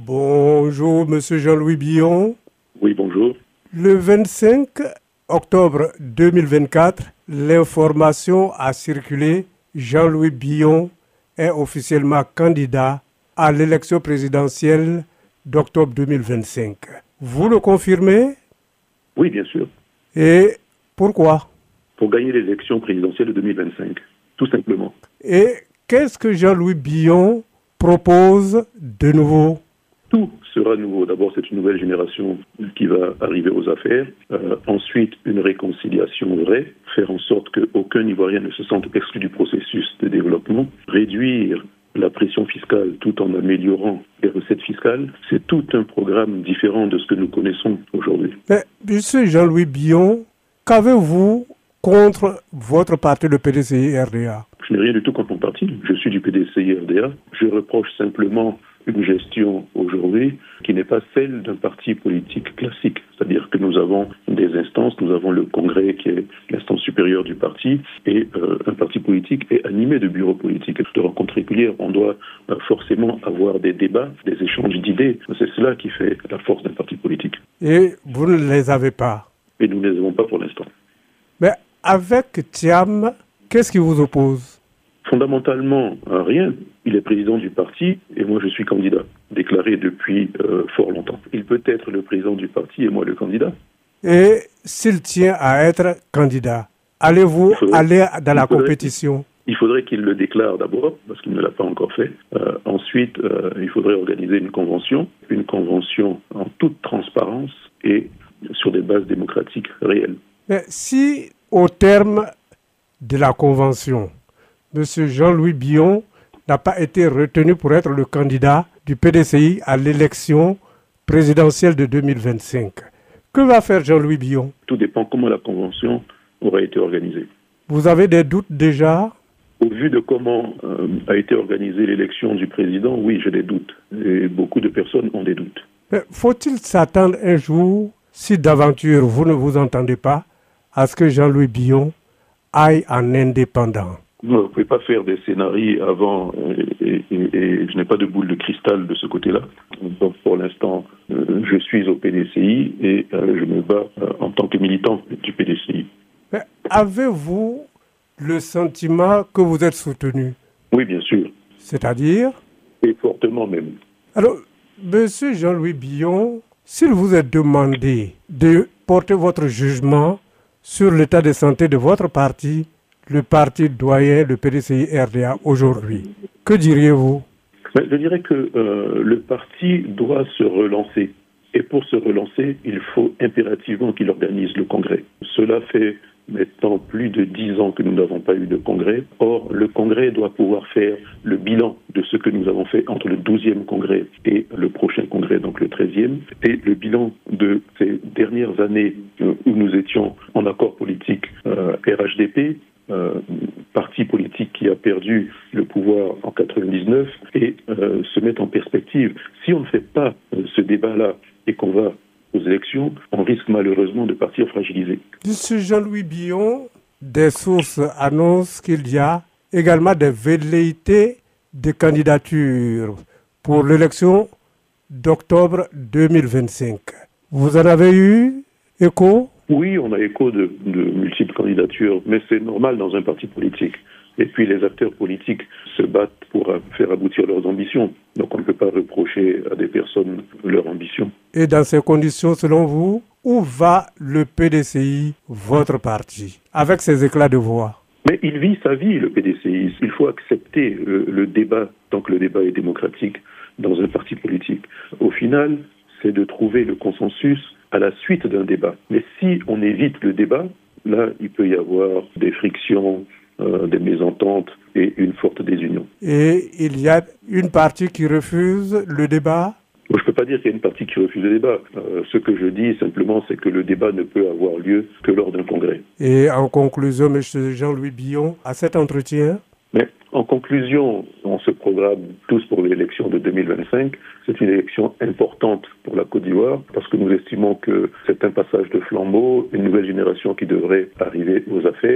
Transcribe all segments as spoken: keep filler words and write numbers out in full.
Bonjour, Monsieur Jean-Louis Billon. Oui, bonjour. Le vingt-cinq octobre deux mille vingt-quatre, l'information a circulé. Jean-Louis Billon est officiellement candidat à l'élection présidentielle d'octobre deux mille vingt-cinq. Vous le confirmez? Oui, bien sûr. Et pourquoi? Pour gagner l'élection présidentielle de deux mille vingt-cinq, tout simplement. Et qu'est-ce que Jean-Louis Billon propose de nouveau? Tout sera nouveau. D'abord, c'est une nouvelle génération qui va arriver aux affaires. Euh, ensuite, une réconciliation vraie, faire en sorte qu'aucun Ivoirien ne se sente exclu du processus de développement, réduire la pression fiscale tout en améliorant les recettes fiscales. C'est tout un programme différent de ce que nous connaissons aujourd'hui. Mais, monsieur Jean-Louis Billon, qu'avez-vous contre votre parti, le P D C I R D A? Je n'ai rien du tout contre mon parti. Je suis du P D C I R D A. Je reproche simplement une gestion aujourd'hui qui n'est pas celle d'un parti politique classique. C'est-à-dire que nous avons des instances, nous avons le Congrès qui est l'instance supérieure du parti et euh, un parti politique est animé de bureaux politiques et de rencontres régulières. On doit euh, forcément avoir des débats, des échanges d'idées. C'est cela qui fait la force d'un parti politique. Et vous ne les avez pas? Et nous ne les avons pas pour l'instant. Mais avec Thiam, qu'est-ce qui vous oppose? Fondamentalement, rien. Il est président du parti et moi je suis candidat, déclaré depuis euh, fort longtemps. Il peut être le président du parti et moi le candidat. Et s'il tient à être candidat, allez-vous faudrait, aller dans la faudrait, compétition? Il faudrait qu'il le déclare d'abord, parce qu'il ne l'a pas encore fait. Euh, ensuite, euh, il faudrait organiser une convention, une convention en toute transparence et sur des bases démocratiques réelles. Mais si, au terme de la convention, M. Jean-Louis Billon n'a pas été retenu pour être le candidat du P D C I à l'élection présidentielle de deux mille vingt-cinq, que va faire Jean-Louis Billon? Tout dépend comment la convention aura été organisée. Vous avez des doutes déjà? Au vu de comment euh, a été organisée l'élection du président, oui, j'ai des doutes. Et beaucoup de personnes ont des doutes. Mais faut-il s'attendre un jour, si d'aventure vous ne vous entendez pas, à ce que Jean-Louis Billon aille en indépendant? Non, vous ne pouvez pas faire des scénarios avant et, et, et, et je n'ai pas de boule de cristal de ce côté-là. Donc pour l'instant, euh, je suis au P D C I et euh, je me bats euh, en tant que militant du P D C I. Mais avez-vous le sentiment que vous êtes soutenu? Oui, bien sûr. C'est-à-dire? Et fortement même. Alors, monsieur Jean-Louis Billon, s'il vous est demandé de porter votre jugement sur l'état de santé de votre parti, le parti doyen, le P D C I R D A aujourd'hui, que diriez-vous? Je dirais que euh, le parti doit se relancer. Et pour se relancer, il faut impérativement qu'il organise le congrès. Cela fait maintenant plus de dix ans que nous n'avons pas eu de congrès. Or, le congrès doit pouvoir faire le bilan de ce que nous avons fait entre le douzième congrès et le prochain congrès, donc le treizième, et le bilan de ces dernières années euh, où nous étions en accord politique euh, R H D P, Euh, parti politique qui a perdu le pouvoir en quatre-vingt-dix-neuf et euh, se mettre en perspective. Si on ne fait pas euh, ce débat-là et qu'on va aux élections, on risque malheureusement de partir fragilisé. Monsieur Jean-Louis Billon, des sources annoncent qu'il y a également des velléités de candidature pour l'élection d'octobre deux mille vingt-cinq. Vous en avez eu écho? Oui, on a écho de, de multiples candidatures, mais c'est normal dans un parti politique. Et puis les acteurs politiques se battent pour faire aboutir leurs ambitions. Donc on ne peut pas reprocher à des personnes leur ambition. Et dans ces conditions, selon vous, où va le P D C I, votre parti, avec ses éclats de voix? Mais il vit sa vie, le P D C I. Il faut accepter le, le débat, tant que le débat est démocratique, dans un parti politique. Au final, c'est de trouver le consensus à la suite d'un débat. Mais si on évite le débat, là, il peut y avoir des frictions, euh, des mésententes et une forte désunion. Et il y a une partie qui refuse le débat? Je ne peux pas dire qu'il y a une partie qui refuse le débat. Euh, ce que je dis simplement, c'est que le débat ne peut avoir lieu que lors d'un congrès. Et en conclusion, M. Jean-Louis Billon, à cet entretien? Mais en conclusion, on se programme tous pour l'élection de deux mille vingt-cinq. C'est une élection importante pour la Côte d'Ivoire parce que nous estimons que c'est un passage de flambeau, une nouvelle génération qui devrait arriver aux affaires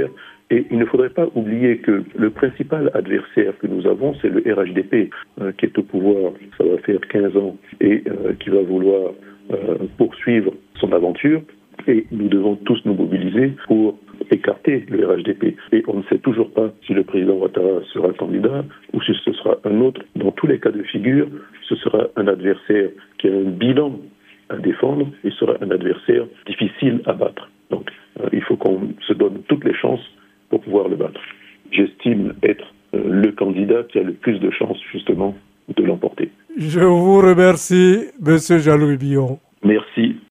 Et il ne faudrait pas oublier que le principal adversaire que nous avons, c'est le R H D P, euh, qui est au pouvoir, ça va faire quinze ans, et euh, qui va vouloir euh, poursuivre son aventure. Et nous devons tous nous mobiliser pour écarter le R H D P. Et on ne sait toujours pas si le président Ouattara sera candidat ou si ce sera un autre. Dans tous les cas de figure, ce sera un adversaire qui a un bilan à défendre et sera un adversaire difficile à battre. Donc, euh, il faut qu'on se donne toutes les chances pour pouvoir le battre. J'estime être euh, le candidat qui a le plus de chances, justement, de l'emporter. Je vous remercie, M. Jean-Louis Billon.